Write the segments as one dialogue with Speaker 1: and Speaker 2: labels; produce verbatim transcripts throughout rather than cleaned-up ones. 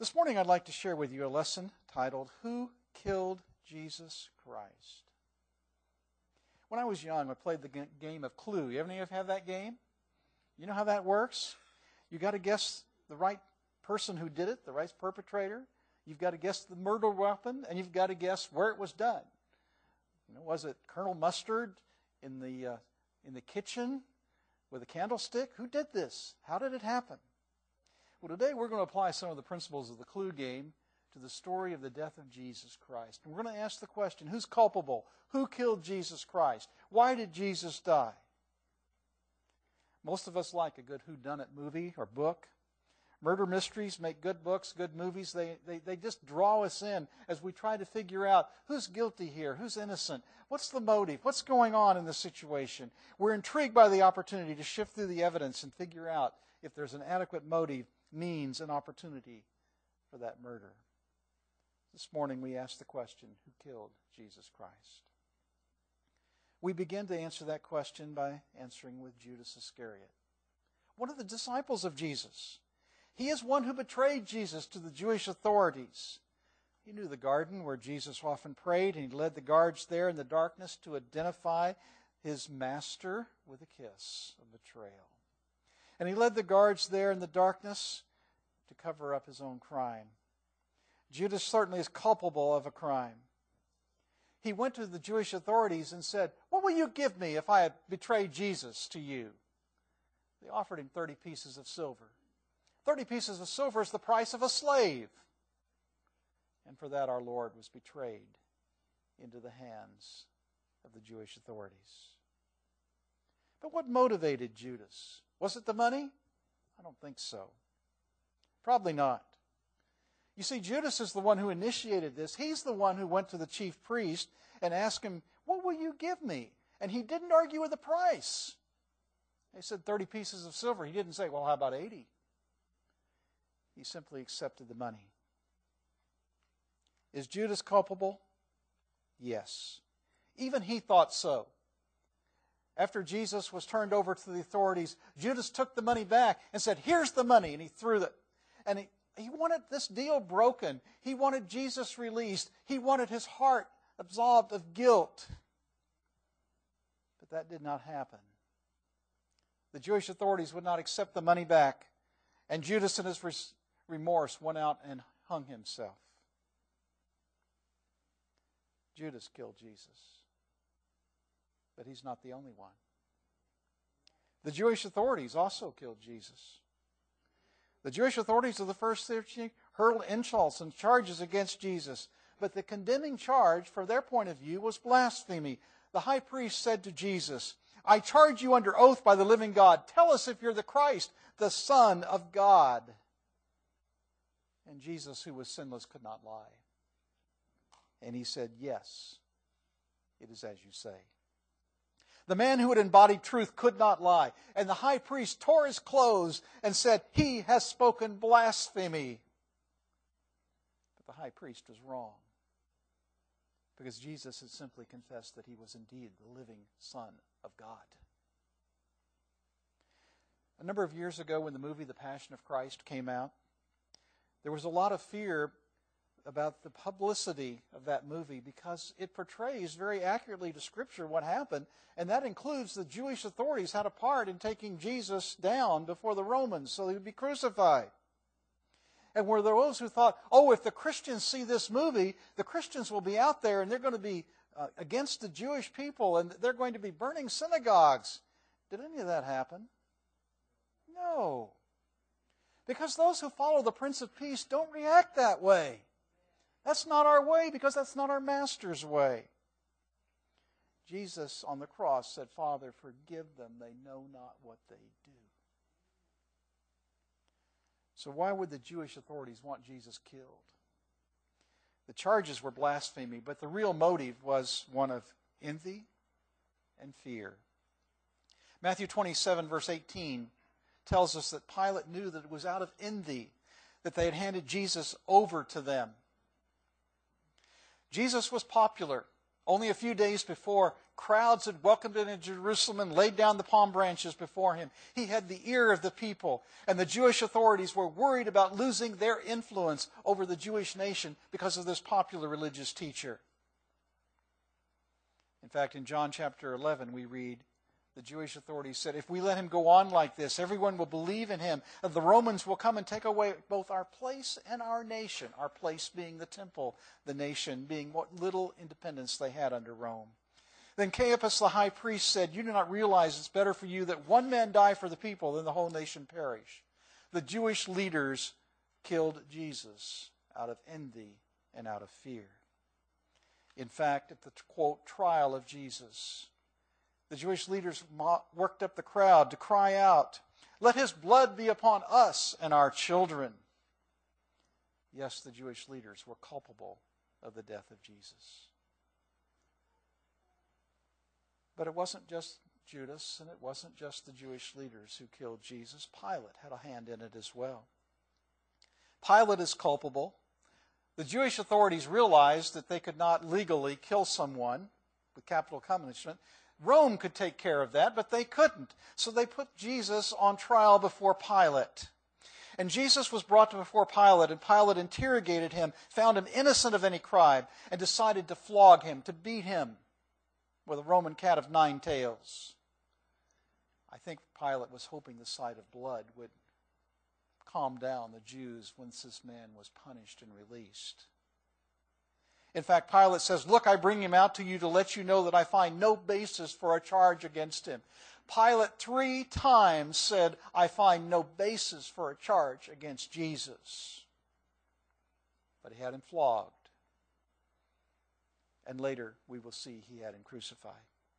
Speaker 1: This morning I'd like to share with you a lesson titled, Who Killed Jesus Christ? When I was young, I played the game of Clue. You ever have that game? You know how that works? You got to guess the right person who did it, the right perpetrator. You've got to guess the murder weapon, and you've got to guess where it was done. You know, was it Colonel Mustard in the uh, in the kitchen with a candlestick? Who did this? How did it happen? Well, today we're going to apply some of the principles of the Clue game to the story of the death of Jesus Christ. And we're going to ask the question, who's culpable? Who killed Jesus Christ? Why did Jesus die? Most of us like a good whodunit movie or book. Murder mysteries make good books, good movies. They, they, they just draw us in as we try to figure out who's guilty here, who's innocent, what's the motive, what's going on in the situation. We're intrigued by the opportunity to shift through the evidence and figure out if there's an adequate motive, means, and opportunity for that murder. This morning we ask the question, who killed Jesus Christ? We begin to answer that question by answering with Judas Iscariot, one of the disciples of Jesus. He is one who betrayed Jesus to the Jewish authorities. He knew the garden where Jesus often prayed, and he led the guards there in the darkness to identify his master with a kiss of betrayal. And he led the guards there in the darkness to cover up his own crime. Judas certainly is culpable of a crime. He went to the Jewish authorities and said, "What will you give me if I had betrayed Jesus to you?" They offered him thirty pieces of silver. Thirty pieces of silver is the price of a slave. And for that our Lord was betrayed into the hands of the Jewish authorities. But what motivated Judas? Was it the money? I don't think so. Probably not. You see, Judas is the one who initiated this. He's the one who went to the chief priest and asked him, "What will you give me?" And he didn't argue with the price. They said thirty pieces of silver. He didn't say, "Well, how about eighty?" He simply accepted the money. Is Judas culpable? Yes. Even he thought so. After Jesus was turned over to the authorities, Judas took the money back and said, "Here's the money," and he threw it. And he, he wanted this deal broken. He wanted Jesus released. He wanted his heart absolved of guilt. But that did not happen. The Jewish authorities would not accept the money back, and Judas, in his remorse, went out and hung himself. Judas killed Jesus. But he's not the only one. The Jewish authorities also killed Jesus. The Jewish authorities of the first century hurled insults and charges against Jesus. But the condemning charge, from their point of view, was blasphemy. The high priest said to Jesus, "I charge you under oath by the living God. Tell us if you're the Christ, the Son of God." And Jesus, who was sinless, could not lie. And he said, "Yes, it is as you say." The man who had embodied truth could not lie. And the high priest tore his clothes and said, "He has spoken blasphemy." But the high priest was wrong, because Jesus had simply confessed that he was indeed the living Son of God. A number of years ago, when the movie The Passion of Christ came out, there was a lot of fear about the publicity of that movie, because it portrays very accurately to Scripture what happened, and that includes the Jewish authorities had a part in taking Jesus down before the Romans so he would be crucified. And were there those who thought, oh, if the Christians see this movie, the Christians will be out there and they're going to be uh, against the Jewish people and they're going to be burning synagogues. Did any of that happen? No. Because those who follow the Prince of Peace don't react that way. That's not our way, because that's not our Master's way. Jesus on the cross said, "Father, forgive them. They know not what they do." So why would the Jewish authorities want Jesus killed? The charges were blasphemy, but the real motive was one of envy and fear. Matthew twenty-seven, verse eighteen, tells us that Pilate knew that it was out of envy that they had handed Jesus over to them. Jesus was popular. Only a few days before, crowds had welcomed him into Jerusalem and laid down the palm branches before him. He had the ear of the people, and the Jewish authorities were worried about losing their influence over the Jewish nation because of this popular religious teacher. In fact, in John chapter eleven, we read, the Jewish authorities said, if we let him go on like this, everyone will believe in him, and the Romans will come and take away both our place and our nation, our place being the temple, the nation being what little independence they had under Rome. Then Caiaphas the high priest said, you do not realize it's better for you that one man die for the people than the whole nation perish. The Jewish leaders killed Jesus out of envy and out of fear. In fact, at the, quote, trial of Jesus, the Jewish leaders worked up the crowd to cry out, let his blood be upon us and our children. Yes, the Jewish leaders were culpable of the death of Jesus. But it wasn't just Judas, and it wasn't just the Jewish leaders who killed Jesus. Pilate had a hand in it as well. Pilate is culpable. The Jewish authorities realized that they could not legally kill someone with capital punishment. Rome could take care of that, but they couldn't. So they put Jesus on trial before Pilate. And Jesus was brought before Pilate, and Pilate interrogated him, found him innocent of any crime, and decided to flog him, to beat him with a Roman cat of nine tails. I think Pilate was hoping the sight of blood would calm down the Jews once this man was punished and released. In fact, Pilate says, look, I bring him out to you to let you know that I find no basis for a charge against him. Pilate three times said, I find no basis for a charge against Jesus. But he had him flogged. And later, we will see he had him crucified.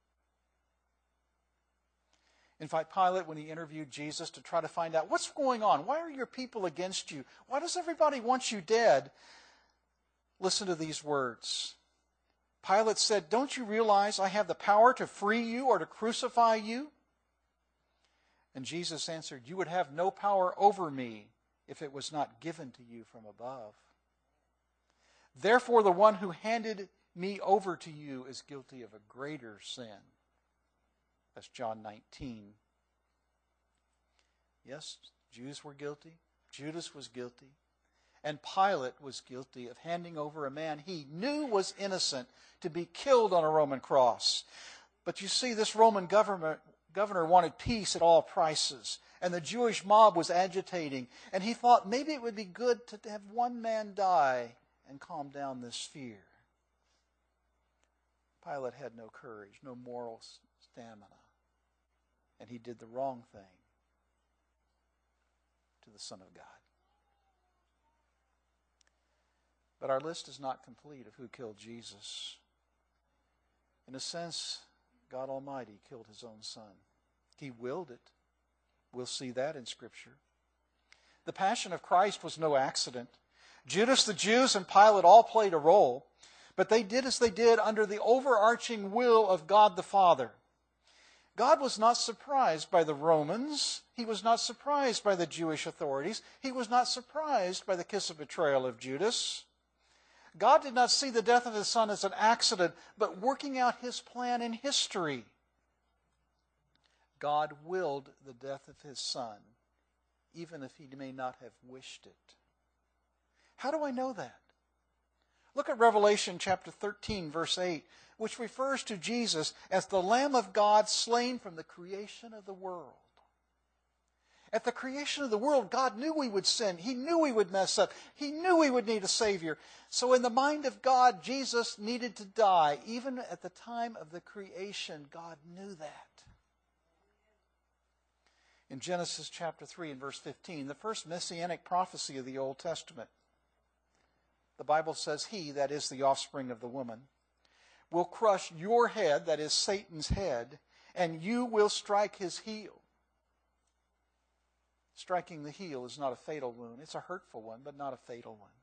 Speaker 1: In fact, Pilate, when he interviewed Jesus to try to find out, what's going on? Why are your people against you? Why does everybody want you dead? Listen to these words. Pilate said, don't you realize I have the power to free you or to crucify you? And Jesus answered, you would have no power over me if it was not given to you from above. Therefore, the one who handed me over to you is guilty of a greater sin. That's John nineteen. Yes, Jews were guilty. Judas was guilty. And Pilate was guilty of handing over a man he knew was innocent to be killed on a Roman cross. But you see, this Roman government, governor wanted peace at all prices. And the Jewish mob was agitating. And he thought maybe it would be good to have one man die and calm down this fear. Pilate had no courage, no moral stamina. And he did the wrong thing to the Son of God. But our list is not complete of who killed Jesus. In a sense, God Almighty killed his own Son. He willed it. We'll see that in Scripture. The Passion of Christ was no accident. Judas, the Jews, and Pilate all played a role, but they did as they did under the overarching will of God the Father. God was not surprised by the Romans. He was not surprised by the Jewish authorities. He was not surprised by the kiss of betrayal of Judas. God did not see the death of his Son as an accident, but working out his plan in history. God willed the death of his Son, even if he may not have wished it. How do I know that? Look at Revelation chapter thirteen, verse eight, which refers to Jesus as the Lamb of God slain from the creation of the world. At the creation of the world, God knew we would sin. He knew we would mess up. He knew we would need a Savior. So in the mind of God, Jesus needed to die. Even at the time of the creation, God knew that. In Genesis chapter three and verse fifteen, the first messianic prophecy of the Old Testament, the Bible says, he, that is the offspring of the woman, will crush your head, that is Satan's head, and you will strike his heel. Striking the heel is not a fatal wound. It's a hurtful one, but not a fatal one.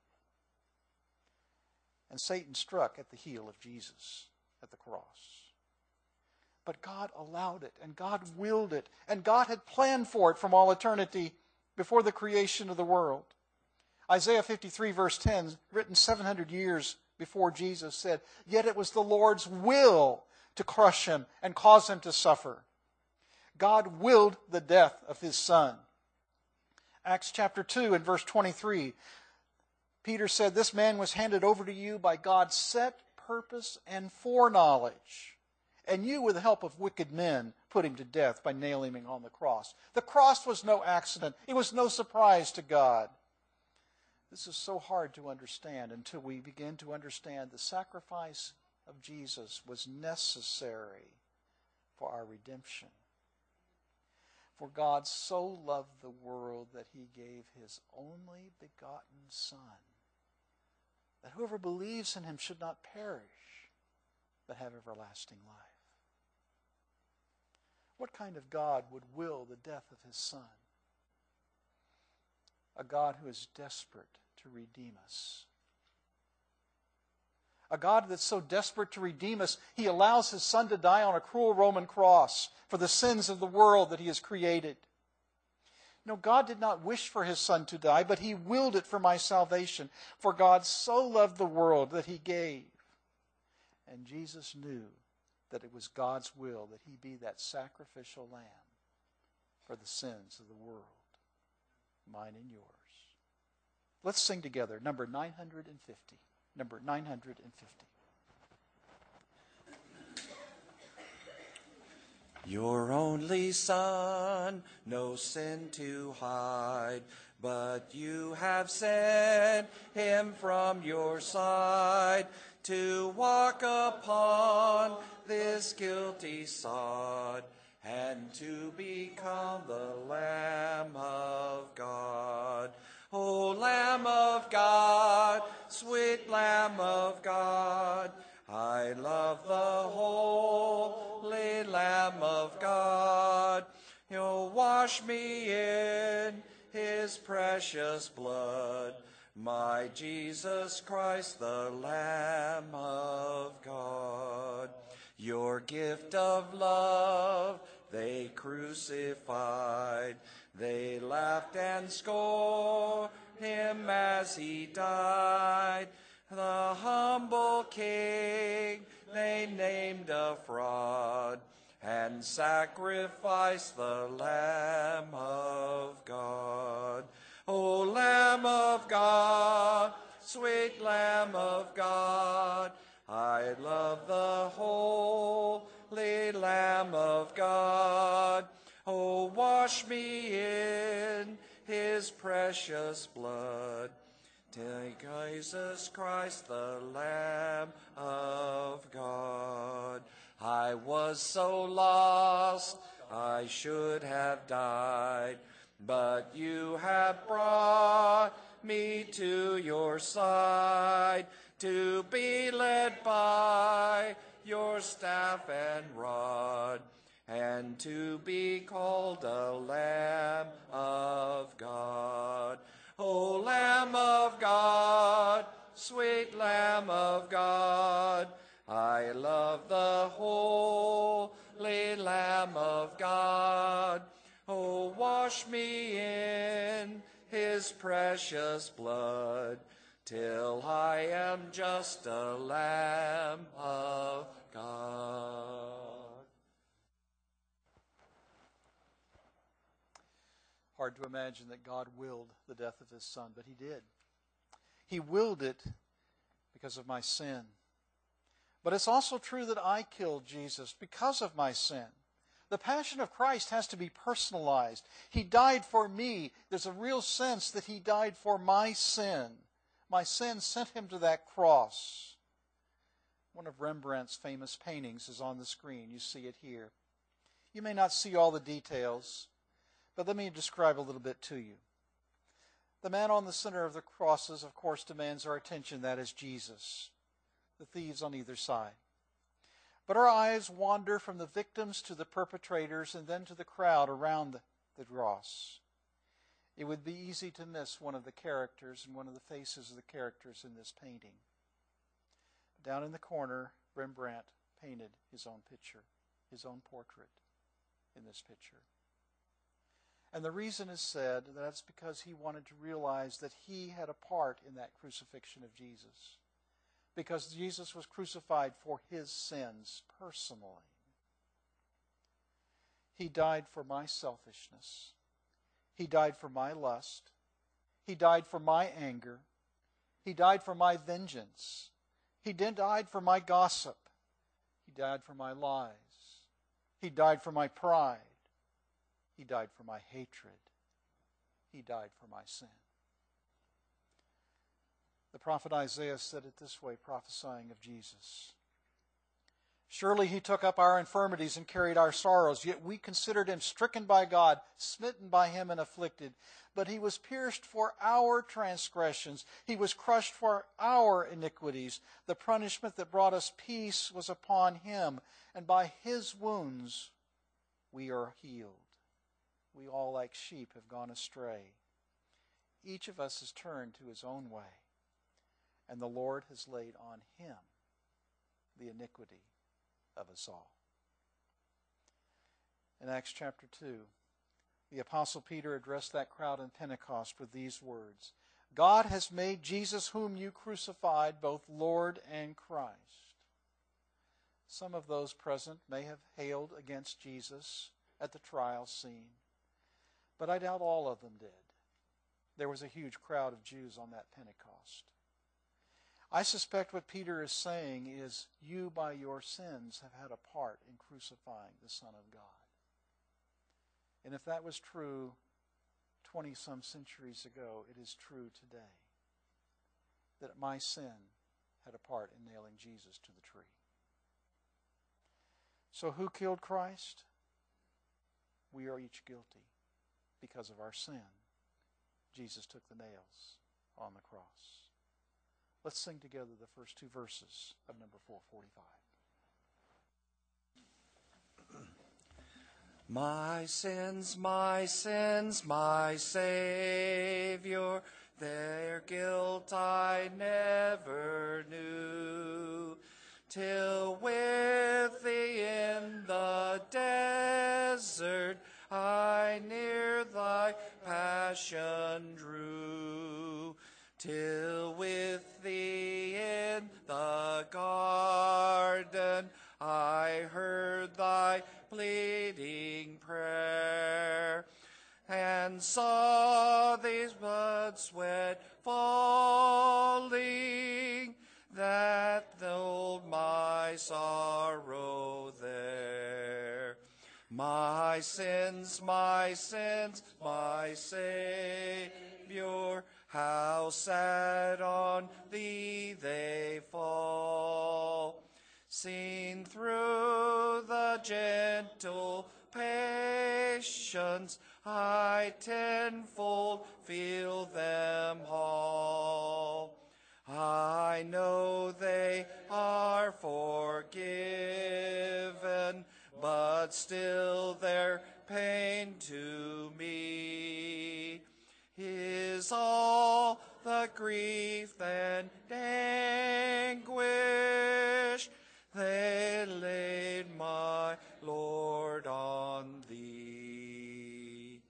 Speaker 1: And Satan struck at the heel of Jesus at the cross. But God allowed it, and God willed it, and God had planned for it from all eternity before the creation of the world. Isaiah fifty-three, verse ten, written seven hundred years before Jesus said, yet it was the Lord's will to crush him and cause him to suffer. God willed the death of his Son. Acts chapter two and verse twenty-three, Peter said, this man was handed over to you by God's set purpose and foreknowledge. And you, with the help of wicked men, put him to death by nailing him on the cross. The cross was no accident. It was no surprise to God. This is so hard to understand until we begin to understand the sacrifice of Jesus was necessary for our redemption. For God so loved the world that he gave his only begotten Son, that whoever believes in him should not perish, but have everlasting life. What kind of God would will the death of his Son? A God who is desperate to redeem us. A God that's so desperate to redeem us, he allows his Son to die on a cruel Roman cross for the sins of the world that he has created. No, God did not wish for his Son to die, but he willed it for my salvation. For God so loved the world that he gave. And Jesus knew that it was God's will that he be that sacrificial lamb for the sins of the world, mine and yours. Let's sing together, number nine hundred fifty. Number nine hundred fifty.
Speaker 2: Your only Son, no sin to hide, but you have sent him from your side to walk upon this guilty sod and to become the Lamb of God. O Lamb of God, sweet Lamb of God, I love the holy Lamb of God. You'll wash me in his precious blood, my Jesus Christ, the Lamb of God. Your gift of love they crucified. They laughed and scorned him as he died. The humble king they named a fraud and sacrificed the Lamb of God. O Lamb of God, sweet Lamb of God, I love the holy Lamb of God. Oh, wash me in his precious blood. Take Jesus Christ, the Lamb of God. I was so lost, I should have died, but you have brought me to your side to be led by your staff and rod, and to be called a Lamb of God. O Lamb of God, sweet Lamb of God, I love the holy Lamb of God. Oh, wash me in his precious blood, till I am just a Lamb of God.
Speaker 1: Hard to imagine that God willed the death of his Son, but he did. He willed it because of my sin. But it's also true that I killed Jesus because of my sin. The passion of Christ has to be personalized. He died for me. There's a real sense that he died for my sin. My sin sent him to that cross. One of Rembrandt's famous paintings is on the screen. You see it here. You may not see all the details, but let me describe a little bit to you. The man on the center of the crosses, of course, demands our attention. That is Jesus. The thieves on either side. But our eyes wander from the victims to the perpetrators and then to the crowd around the cross. It would be easy to miss one of the characters and one of the faces of the characters in this painting. Down in the corner, Rembrandt painted his own picture, his own portrait in this picture. And the reason is said that that's because he wanted to realize that he had a part in that crucifixion of Jesus. because Jesus was crucified for his sins personally. He died for my selfishness. He died for my lust. He died for my anger. He died for my vengeance. He died for my gossip. He died for my lies. He died for my pride. He died for my hatred. He died for my sin. The prophet Isaiah said it this way, prophesying of Jesus. Surely he took up our infirmities and carried our sorrows, yet we considered him stricken by God, smitten by him and afflicted. But he was pierced for our transgressions. He was crushed for our iniquities. The punishment that brought us peace was upon him, and by his wounds we are healed. We all like sheep have gone astray. Each of us has turned to his own way, and the Lord has laid on him the iniquity of us all. In Acts chapter two, the Apostle Peter addressed that crowd in Pentecost with these words, God has made Jesus whom you crucified both Lord and Christ. Some of those present may have hailed against Jesus at the trial scene, but I doubt all of them did. There was a huge crowd of Jews on that Pentecost. I suspect what Peter is saying is, you by your sins have had a part in crucifying the Son of God. And if that was true twenty-some centuries ago, it is true today. That my sin had a part in nailing Jesus to the tree. So who killed Christ? We are each guilty because of our sin. Jesus took the nails on the cross. Let's sing together the first two verses of number four forty-five.
Speaker 2: My sins, my sins, my Savior, their guilt I never knew, till with thee in the desert I near thy passion drew, till with thee in the garden I heard thy pleading prayer, and saw these blood sweat falling, that dulled my sorrow there. My sins, my sins, my Savior, how sad on thee they fall, seen through the gentle patience, I tenfold feel them all. I know they are forgiven, but still their pain to me is all the grief and anguish they laid my Lord on thee.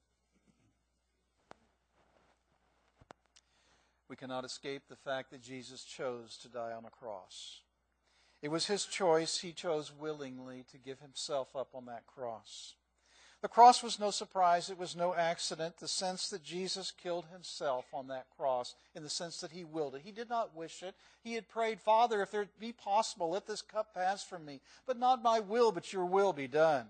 Speaker 1: We cannot escape the fact that Jesus chose to die on a cross. It was his choice. He chose willingly to give himself up on that cross. The cross was no surprise. It was no accident. The sense that Jesus killed himself on that cross, in the sense that he willed it. He did not wish it. He had prayed, Father, if it be possible, let this cup pass from me. But not my will, but your will be done.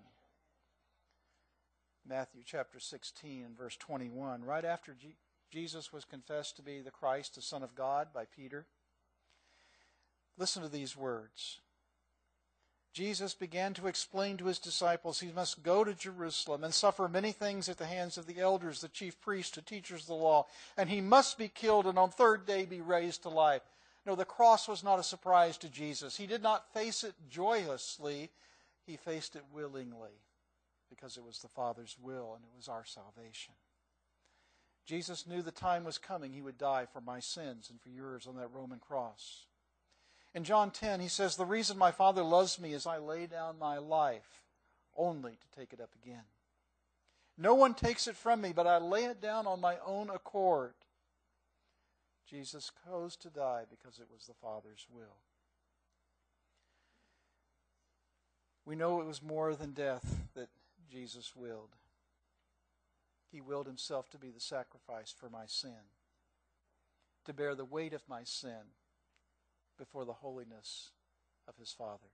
Speaker 1: Matthew chapter sixteen and verse twenty-one. Right after G- Jesus was confessed to be the Christ, the Son of God, by Peter. Listen to these words. Jesus began to explain to his disciples he must go to Jerusalem and suffer many things at the hands of the elders, the chief priests, the teachers of the law, and he must be killed and on third day be raised to life. No, the cross was not a surprise to Jesus. He did not face it joyously. He faced it willingly because it was the Father's will and it was our salvation. Jesus knew the time was coming. He would die for my sins and for yours on that Roman cross. In John ten, he says, the reason my Father loves me is I lay down my life only to take it up again. No one takes it from me, but I lay it down on my own accord. Jesus chose to die because it was the Father's will. We know it was more than death that Jesus willed. He willed himself to be the sacrifice for my sin, to bear the weight of my sin before the holiness of his Father.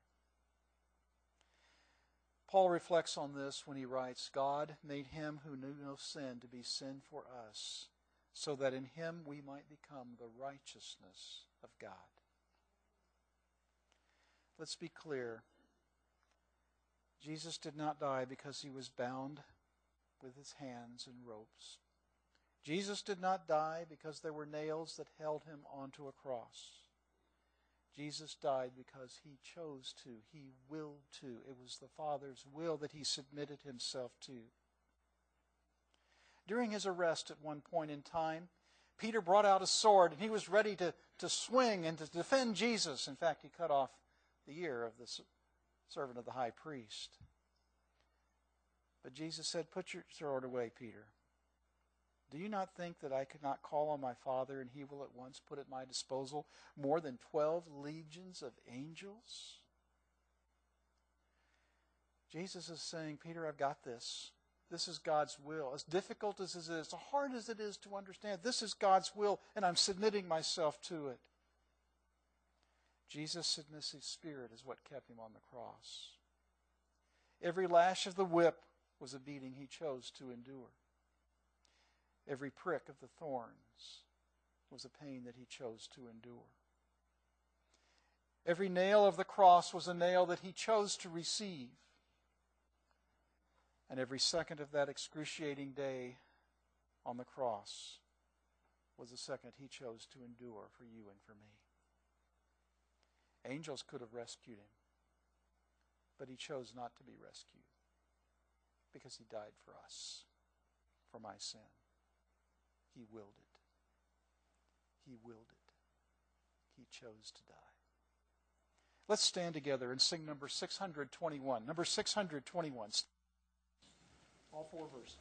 Speaker 1: Paul reflects on this when he writes, God made him who knew no sin to be sin for us, so that in him we might become the righteousness of God. Let's be clear. Jesus did not die because he was bound with his hands in ropes. Jesus did not die because there were nails that held him onto a cross. Jesus died because he chose to. He willed to. It was the Father's will that he submitted himself to. During his arrest at one point in time, Peter brought out a sword and he was ready to, to swing and to defend Jesus. In fact, he cut off the ear of the servant of the high priest. But Jesus said, "Put your sword away, Peter. Do you not think that I could not call on my Father and he will at once put at my disposal more than twelve legions of angels?" Jesus is saying, Peter, I've got this. This is God's will. As difficult as it is, as hard as it is to understand, this is God's will, and I'm submitting myself to it. Jesus' submissive spirit is what kept him on the cross. Every lash of the whip was a beating he chose to endure. Every prick of the thorns was a pain that he chose to endure. Every nail of the cross was a nail that he chose to receive. And every second of that excruciating day on the cross was a second he chose to endure for you and for me. Angels could have rescued him, but he chose not to be rescued because he died for us, for my sin. He willed it. He willed it. He chose to die. Let's stand together and sing number six hundred twenty-one. Number six hundred twenty-one. All four verses.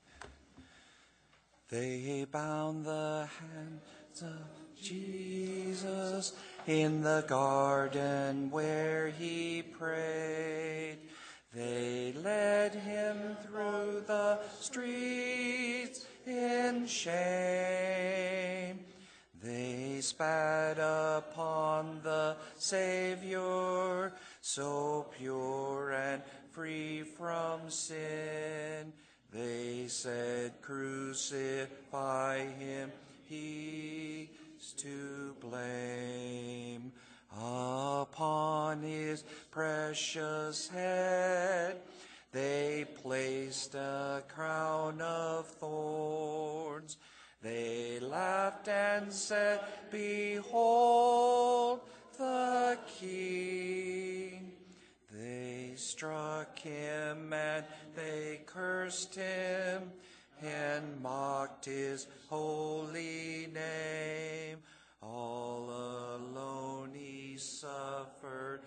Speaker 2: They bound the hands of Jesus in the garden where he prayed. They led him through the streets in shame. They spat upon the Savior, so pure and free from sin. They said, "Crucify him, he's to blame." Upon his precious head they placed a crown of thorns. They laughed and said, "Behold the King." They struck him and they cursed him and mocked his holy name. All alone he suffered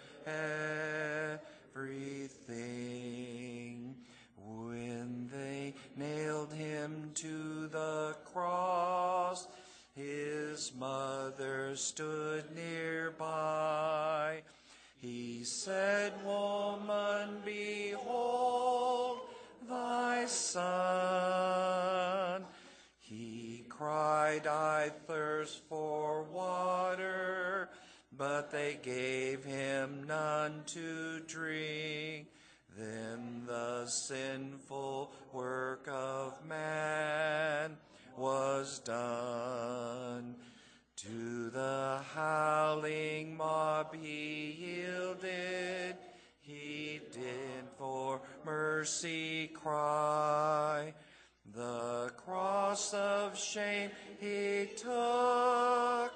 Speaker 2: everything. When they nailed him to the cross, his mother stood nearby. He said, "Woman, behold thy son." He cried, "I thirst for water," but they gave him none to drink. Then the sinful work of man was done. To the howling mob he yielded. He did for mercy cry. The cross of shame he took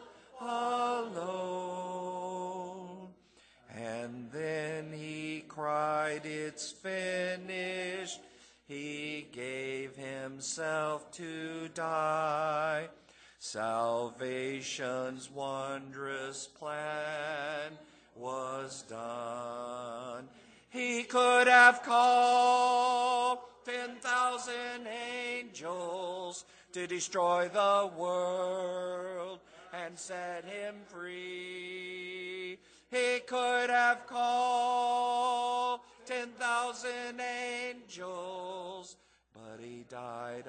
Speaker 2: alone. And then he cried, "It's finished." He gave himself to die. Salvation's wondrous plan was done. He could have called ten thousand angels to destroy the world. and set him free. He could have called ten thousand angels, but he died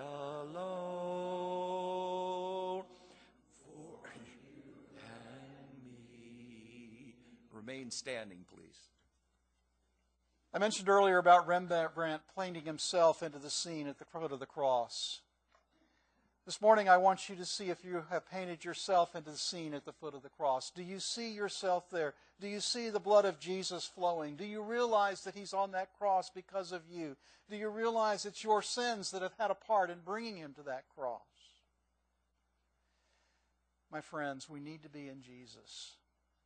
Speaker 2: alone for you and me. Remain standing, please.
Speaker 1: I mentioned earlier about Rembrandt painting himself into the scene at the foot of the cross. This morning I want you to see if you have painted yourself into the scene at the foot of the cross. Do you see yourself there? Do you see the blood of Jesus flowing? Do you realize that he's on that cross because of you? Do you realize it's your sins that have had a part in bringing him to that cross? My friends, we need to be in Jesus.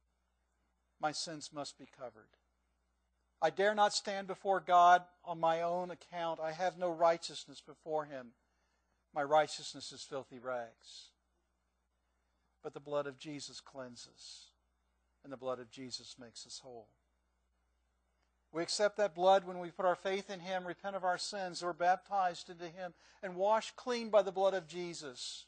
Speaker 1: My sins must be covered. I dare not stand before God on my own account. I have no righteousness before him. My righteousness is filthy rags. But the blood of Jesus cleanses, and the blood of Jesus makes us whole. We accept that blood when we put our faith in him, repent of our sins, we're baptized into him, and washed clean by the blood of Jesus.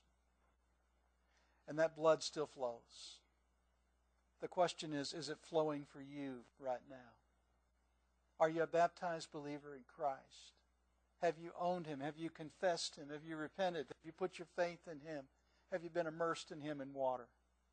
Speaker 1: And that blood still flows. The question is, is it flowing for you right now? Are you a baptized believer in Christ? Have you owned him? Have you confessed him? Have you repented? Have you put your faith in him? Have you been immersed in him in water?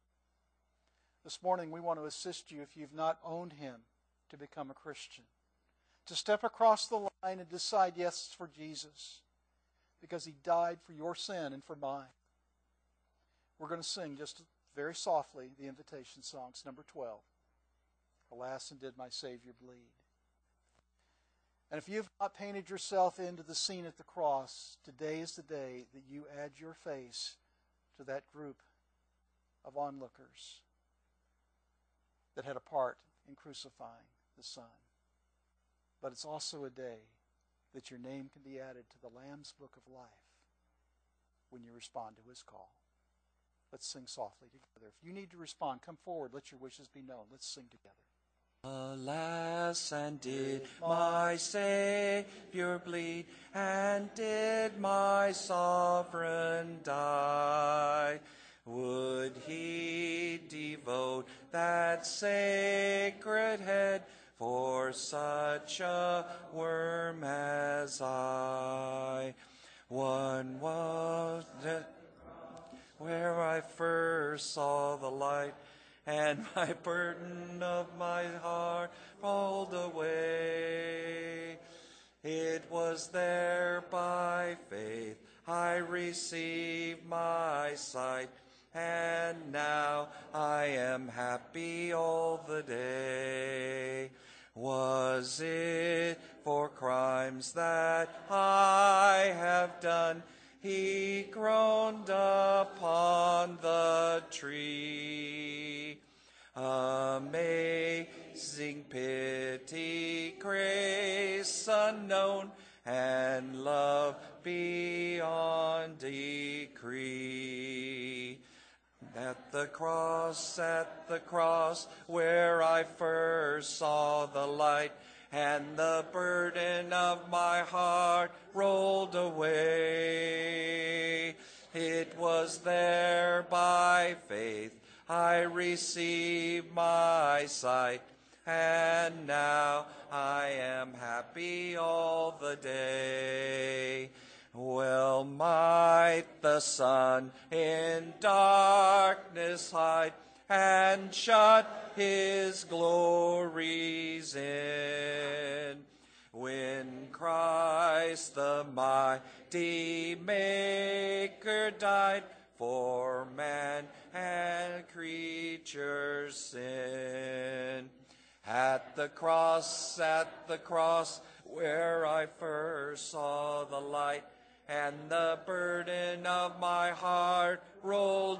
Speaker 1: This morning we want to assist you, if you've not owned him, to become a Christian. To step across the line and decide, yes, it's for Jesus. Because he died for your sin and for mine. We're going to sing just very softly the invitation song. It's number twelve. Alas, and did my Savior bleed. And if you've not painted yourself into the scene at the cross, today is the day that you add your face to that group of onlookers that had a part in crucifying the Son. But it's also a day that your name can be added to the Lamb's Book of Life when you respond to his call. Let's sing softly together. If you need to respond, come forward. Let your wishes be known. Let's sing together.
Speaker 2: Alas, and did my Savior bleed, and did my Sovereign die? Would he devote that sacred head for such a worm as I? One was it where I first saw the light, and my burden of my heart rolled away. It was there by faith I received my sight, and now I am happy all the day. Was it for crimes that I have done he groaned upon the tree? Amazing pity, grace unknown, and love beyond decree. At the cross, at the cross, where I first saw the light, and the burden of my heart rolled away. It was there by faith I received my sight, and now I am happy all the day. Well might the sun in darkness hide, and shut his glories in, when Christ the mighty Maker died for man and creature's sin. At the cross, at the cross, where I first saw the light, and the burden of my heart rolled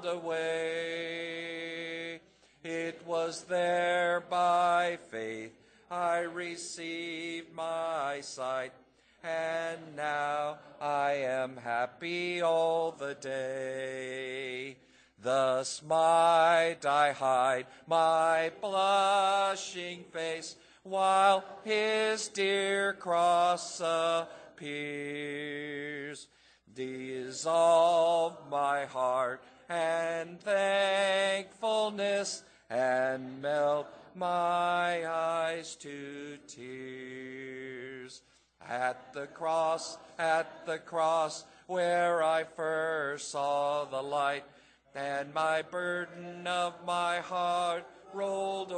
Speaker 2: away. It was there by faith I received my sight, and now I am happy all the day. Thus might I hide my blushing face, while his dear cross appears. Dissolve my heart and thank kiss and melt my eyes to tears. At the cross, at the cross, where I first saw the light, and my burden of my heart rolled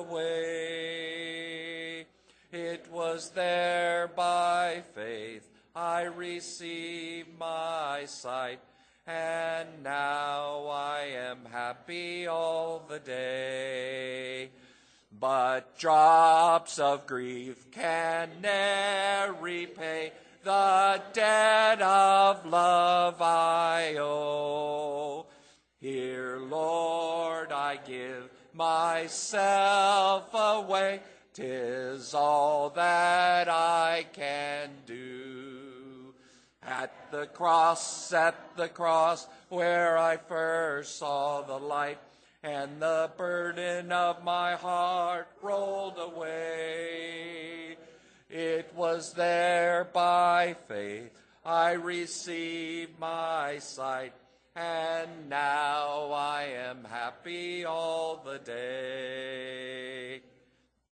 Speaker 2: away. It was there by faith I received my sight, and now I am happy all the day. But drops of grief can ne'er repay the debt of love I owe. Here, Lord, I give myself away. 'Tis all that I can do. At the cross, at the cross, where I first saw the light, and the burden of my heart rolled away. It was there by faith I received my sight, and now I am happy all the day.